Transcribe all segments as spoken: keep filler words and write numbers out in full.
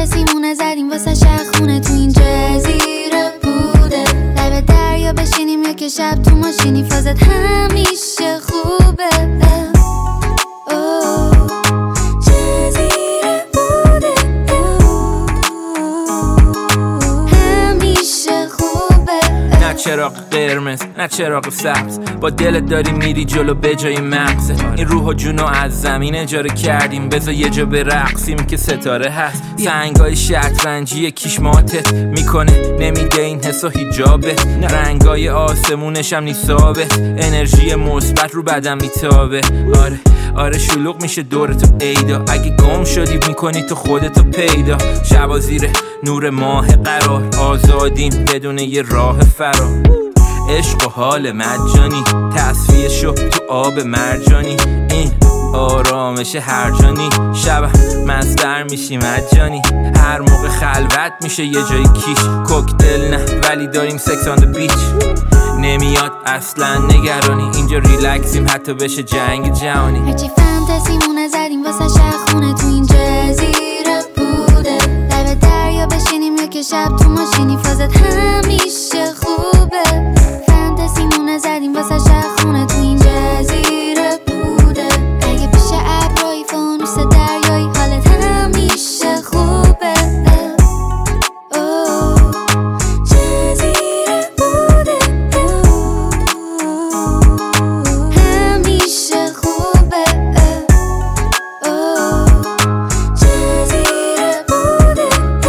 فانتزیمونه زدیم واسه شخونه تو این جزیره بوده. لب دریا بشینیم یا که شب تو ماشینی فازت همیشه خوبه. اوه جزیره بوده همیشه خوبه. نه چراغ قرمز نه چراغ سبز، با دلت داری میری جلو به جای مغزت. این روح و جونو از زمین اجاره کردیم، بذار یه جا برقصیم که ستاره هست. سنگای شطرنجی کیشماتت میکنه نمیده این حس و حجابت. رنگای آسمونش هم نیستابت، انرژی مثبت رو بدن میتابه. آره آره شلوغ میشه دورتو ایدا، اگه گم شدی میکنی تو خودتو پیدا. شبا زیر نور ماه قرار، آزادیم بدون یه راه فرار. عشق و حال مجانی تصفیه شو تو آب مرجانی. این آرامش هر جانی، شب مستر میشی مجانی. هر موقع خلوت میشه یه جای کیش، کوکتل نه ولی داریم سکس آن د بیچ. نمیاد اصلا نگرانی، اینجا ریلکسیم حتی بشه جنگ جهانی. هرچی فانتزیمونه زدیم واسه شخونه تو این جزیره بوده. لب دریا بشینیم یا که شب تو ماشینی فازت همیشه خوبه. فانتزیمونه زدیم واسه شخونه تو این جزیره بوده. اگه پیش ابرای فانوس دریایی حالت همیشه خوبه. اوه جزیره بوده همیشه خوبه. اوه جزیره بوده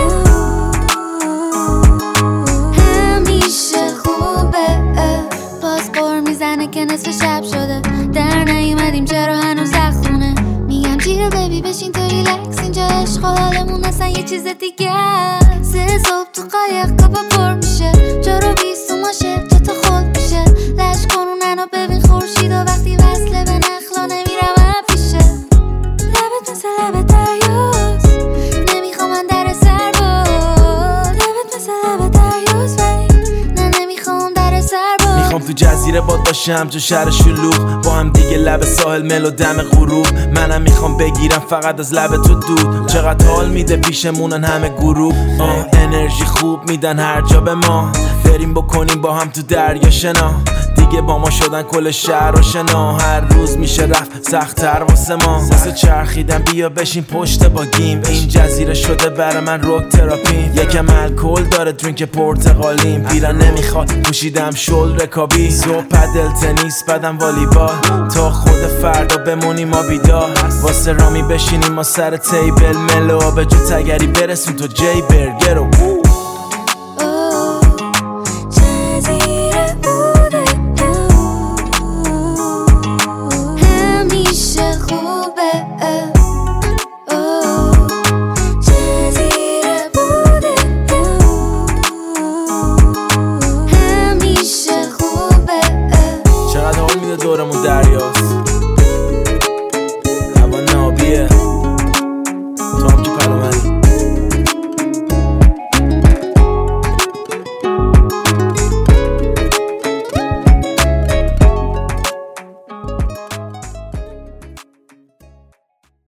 همیشه خوبه. باز قر میزنه که نصف شب شده، در نیومدیم چرا هنوز خونه. میگم جیل بیبی بشین تو ریلکس، اینجا عشق و حالمون اصلا یه چیز دیگه. سه صبح تو قایق کپا پر میشه، جا رو بیست تو ماشه جا تا خود میشه. لش کنونن و ببین خورشید و وقتی وصله به نخلا نمیرم پیشه. لبت مثل لب دریاست، نمیخوام من در سر باز. لبت مثل لب دریاست ولی نه نمیخوام در سر باز. میخوام تو جزیره باد باشم تو شهر شلوغ، با هم دیگه لب ساحل مل و دم غروب. منم میخوام بگیرم فقط از لب تو دود، چقدر حال میده پیشمونن همه گروه. آه انرژی خوب میدن هر جا به ما، بریم بکنیم با هم تو دریا شنا. دیگه با ما شدن کل شهر و شنا، هر روز میشه رفت سخت‌تر واسه ما. واسه چرخیدن بیا بشین پشت با گیم، این جزیره شده برای من روک تراپی. یکم الکل داره درینک پرتقالیم، بیرا نمیخواد پوشیدم شل رکابی. صبح پدل تنیس بعدم والیبال، تا خود فردا بمونیم ما بیدار. واسه رامی بشینیم ما سر تیبل، ملو به جو تگری برسیم تو جی برگر.